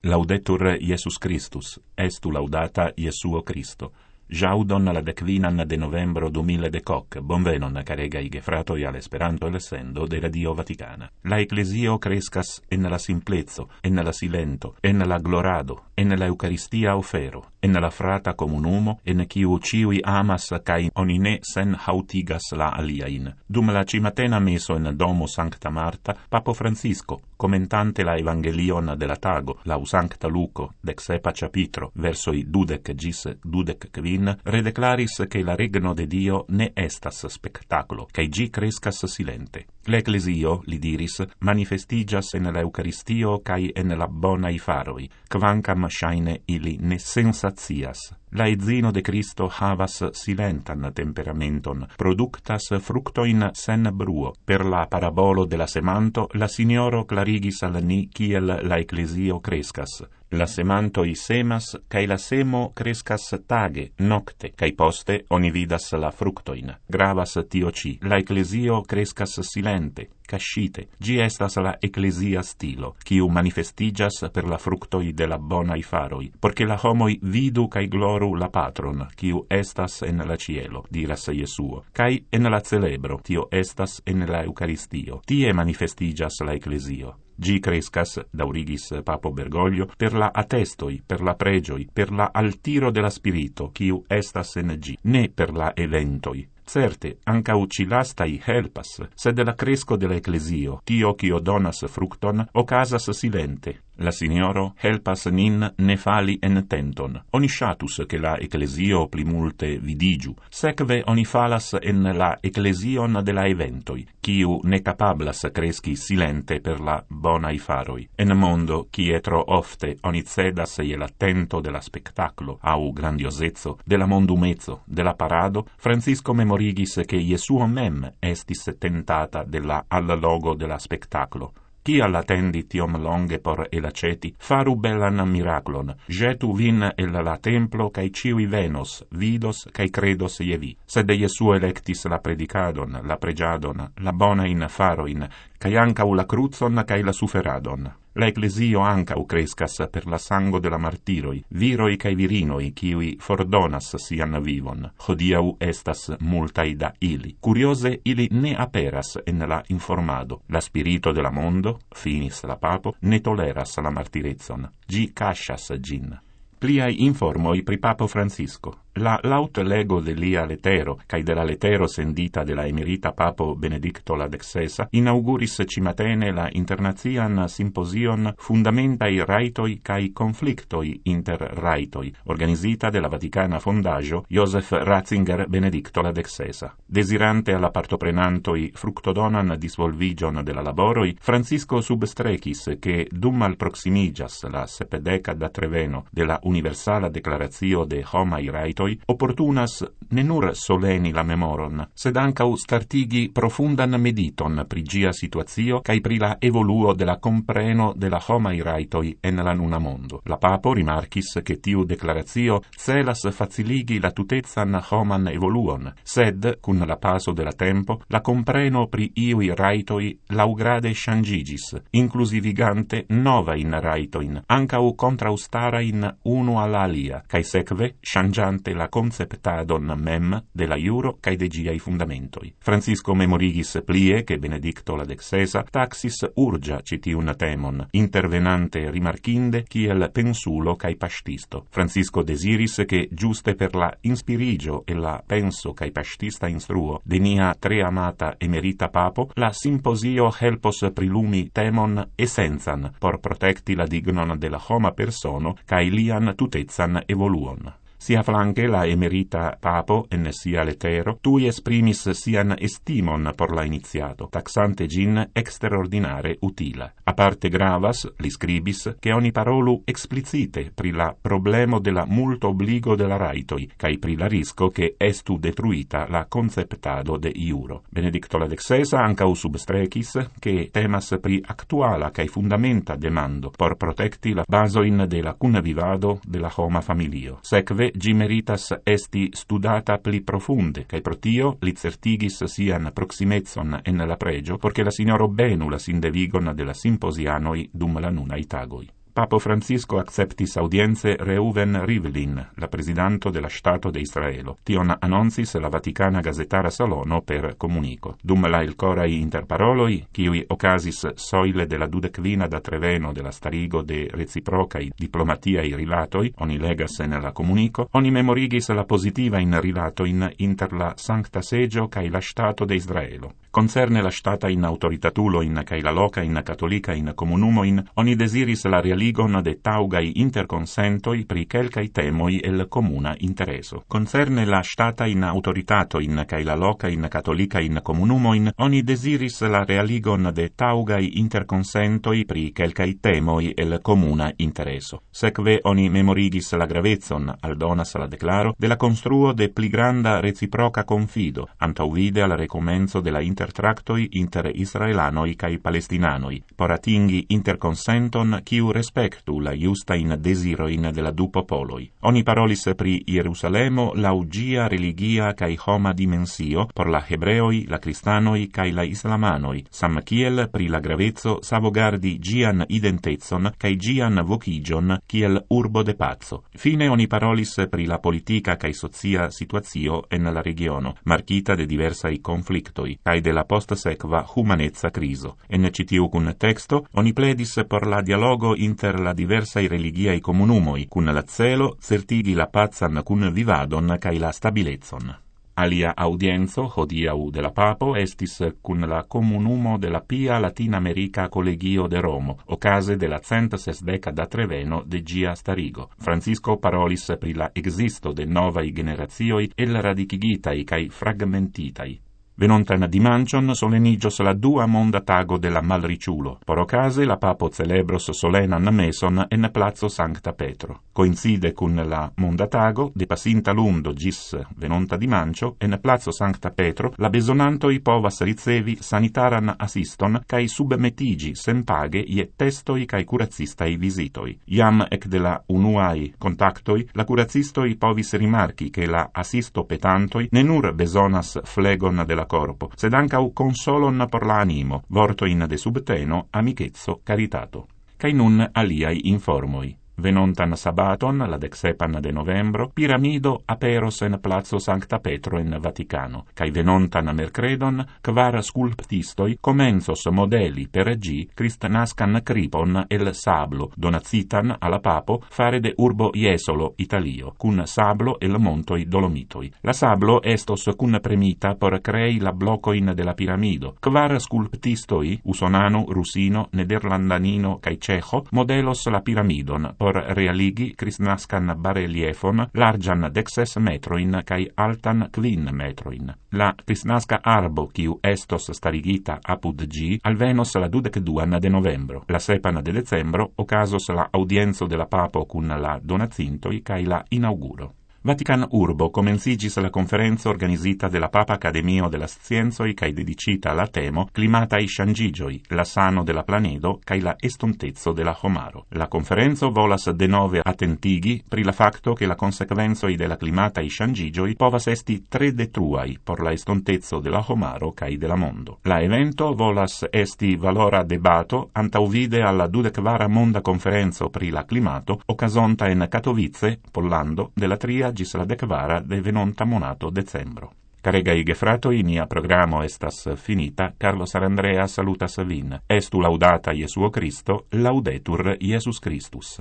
Laudetur Iesus Christus, estu laudata Iesuo Christo. Jaudon la decvinan de novembro 2018, bonvenon caregai gefratoi al Esperanto elsendo de Radio Vaticana. La Ecclesio crescas en la simplezzo, en la silento, en la glorado, en la Eucaristia ofero, en la frata comunumo, en quiu ciui amas cae onine sen hautigas la aliain. Dum la cimatena meso en domo Sancta Marta, Papo Francisco, commentante la Evangelion de la tago, lau Sancta Luco, dexepa capitro, versoi 12 gis 25, redeclaris che la regno de Dio ne estas spectaculo, cae gi crescas silente. L'Ecclesio, li diris, manifestigas en la Eucaristio cae en la bonai faroi, quancam shaine ili ne sensatias. La edzino de Cristo havas silentan temperamenton, productas fructoin sen bruo. Per la parabolo de la semanto, la Signoro clarigis al ni kiel la Ecclesio crescas. La semantoi semas, cae la semo crescas tage, nocte, cae poste oni vidas la fructoin. Gravas tio ci, la Ecclesio crescas silente, cascite. Gi estas la Ecclesia stilo, quiu manifestigas per la fructoi de la bonai faroi, porque la homoi vidu cae gloru la Patron, quiu estas en la cielo, diras Iesuo, cae en la celebro, tio estas en la Eucaristio. Tie manifestigas la Ecclesio. Gi crescas, daurigis Papo Bergoglio, per la attestoi, per la pregioi, per la altiro de la spirito, quiu estas en gi, ne per la eventoi. Certe, ancau ci lastai helpas, sed la cresco de la Ecclesio, tio cio donas fructon, ocasas silente. La Signoro helpas nin ne fali en tenton. Oni shatus che la Ecclesio pli multe vidigiu, secve oni falas en la Ecclesion de la eventoi, quiu ne capablas cresci silente per la bonai faroi. En mondo, cie tro ofte oni cedas iel attento de la spectaclo, au grandiosezzo, de la mondumezzo, de la parado, Francisco memorigis che Iesuo mem estis tentata de la allogo de la spectaclo. Chia l'atendi tiom longe por elaceti, faru bellan miraclon, jetu vin el la templo, cae ciui venos, vidos, cae credos je vi. Sed Iesu electis la predicadon, la pregiadon, la bonain faroin, cae ancau la cruzon, cae la suferadon. La Ecclesio ancau crescas per la sango de la martiroi, viroi cae virinoi, quiui fordonas sian vivon. Hodiau estas multai da ili. Curiose, ili ne aperas en la informado. La spirito de la mondo, finis la Papo, ne toleras la martirezon. Gi cascias gin. Pliai informoi pri Papo Francisco. La laut lego de lia letero, cae de la letero sendita de la emerita Papo Benedicto la XVI, inauguris cimatene la internazian simposion Fundamentai Raitoi cae Conflictoi inter Raitoi, organisita de la Vaticana Fondaggio Joseph Ratzinger Benedicto la XVI. Desirante alla partoprenantoi fructodonan disvolvigion de la laboroi, Francisco substrecis che dum al proximigas la 70 treveno de la Universala Declaratio de Homai Raitoi, opportunas ne nur soleni la memoron, sed ancau startigi profundan mediton pri gia situatio cae pri la evoluo de la compreno de la homai raitoi en la nuna mondo. La Papo rimarcis che tiu declaratio celas faciligi la tutezzan homan evoluon, sed, cun la paso de la tempo, la compreno pri iui raitoi laugrade changigis, inclusivigante novain raitoin, ancau contraustarain unu alla alia, cae secve changiante la conceptadon mem de la iuro cae de giai fundamentoi. Francisco memorigis plie che Benedicto la XVI taxis urgia citiun temon, intervenante rimarchinde kiel pensulo cae pastisto. Francisco desiris che giuste per la inspirigio e la penso cae pastista instruo de nia tre amata emerita Papo, la simposio helpos prilumi temon essenzan por protecti la dignon de la homa persono cae lian tutezzan evoluon. Sia flanque la emerita Papo en sia letero tui esprimis sian estimon por la iniziato, taxante gin extraordinare utila. A parte gravas, li scribis, che oni parolu explicite pri la problemo de la multo obligo de la raitoi, cae pri la risco che estu detruita la conceptado de iuro. Benedicto la XVI ancau substrecis, che temas pri actuala cae fundamenta demando por protecti la basoin de la cunvivado de la homa familio. Secve gi meritas esti studata pli profunde, cae pro tio li certigis sian proximezzon en la pregio, porque la Signoro benu la sindevigon de la simposianoi dum la nunai tagoi. Papo Francisco acceptis audienze Reuven Rivlin, la presidanto della Stato de Israelo. Tion annoncis la Vaticana Gazetara Salono per comunico. Dum la il corai interparoloi, kiui ocasis soile della dudekvina da treveno della starigo de reciprocai diplomatiai rilatoi, oni legas en la comunico, oni memorigis la positiva in rilatoin inter la Sancta Segio cae la Stato de Israelo. Concerne la stata in autoritatulo in cae la loca in catolica in comunumo in, oni desiris la realigon de taugai interconsentoi pri quelcai temoi el comuna intereso. Concerne la stata in autoritato in cae la loca in catolica in comunumo in, oni desiris la realigon de taugai interconsentoi pri quelcai temoi el comuna intereso. Sekve oni memorigis la gravezon, aldonas la declaro, de la construo de pli granda reciproca confido, antauvide al recomenzo de la intertractoi inter israelanoi cae palestinanoi, por atingi interconsenton quiu respectu la justain desiroin de la du popoloi. Oni parolis pri Jerusalemo laugia religia cae homa dimensio por la hebreoi, la cristanoi cae la islamanoi, sam kiel pri la gravezzo savogardi gian identezon cae gian vocigion kiel urbo de pazzo. Fine oni parolis pri la politica cae socia situazio en la regiono, marchita de diversai conflictoi, cae de la post-sequa humanezza criso. En citiu cun texto, oni pledis por la dialogo inter la diversai religiai comunumoi, cun la celo certigi la pazan cun vivadon cae la stabilezon. Alia audienzo hodiau de la papo estis cun la comunumo de la Pia Latin-America Collegio de Romo, ocase de la 160 da treveno de gia starigo. Francisco parolis pri la existo de novai generazioi el radicigitai cae fragmentitai. Venontan dimancion solenigios la dua monda tago de la malriciulo. Por ocase la papo celebros solenan meson en Plazo Sancta Petro. Coincide cun la monda tago, de pasinta lundo gis venonta dimancio, en Plazo Sancta Petro, la besonantoi povas ricevi sanitaran assiston cae submetigi sen page ie testoi cae curacistai visitoi. Iam ec de la unuai contactoi, la curacistoi povis rimarchi che la assisto petantoi ne nur besonas flegon de la corpo, sed ancau consolon por la animo, vorto in de subteno, amichezzo, caritato. Cai nun aliai informoi. Venontan sabaton, la 17 de novembro, piramido aperos en Plazo Sancta Petro en Vaticano, cae venontan mercredon, kvar sculptistoi comenzos modeli per gi Cristnascan cripon el sablo, donacitan alla papo fare de urbo Jesolo, Italio, cun sablo el montoi Dolomitoi. La sablo estos cun premita por crei la blocoin de la piramido. Kvar sculptistoi, usonano, rusino, nederlandanino cae cejo, modelos la piramidon, por realigi Cristnascan bareliefon largian 10 metroin cae altan 5 metroin. La Cristnasca arbo, quiu estos starigita apud gi, alvenos la 22 de novembro. La 7 de decembro, ocasos la audienzo de la papo cun la donacintoi cae la inauguro. Vatican Urbo comencigis la conferenzo organisita de la Papa Academio de las Scienzoi cae dedicita la temo climatai shangigioi, la sano de la planedo cae la estontezzo de la homaro. La conferenzo volas denove attentigi pri la facto che la consequenzoi de la climatai shangigioi povas esti tre detruai por la estontezzo de la homaro cae de la mondo. La evento volas esti valora debato antauvide alla 24 monda conferenzo pri la climato ocasonta en Katowice, Pollando, de la 3 gis la 10 de venonta monato decembro. Caregai gefratoi, nia programo estas finita. Carlo Sarandrea salutas vin. Estu laudata Jesuo Cristo, laudetur Jesus Christus.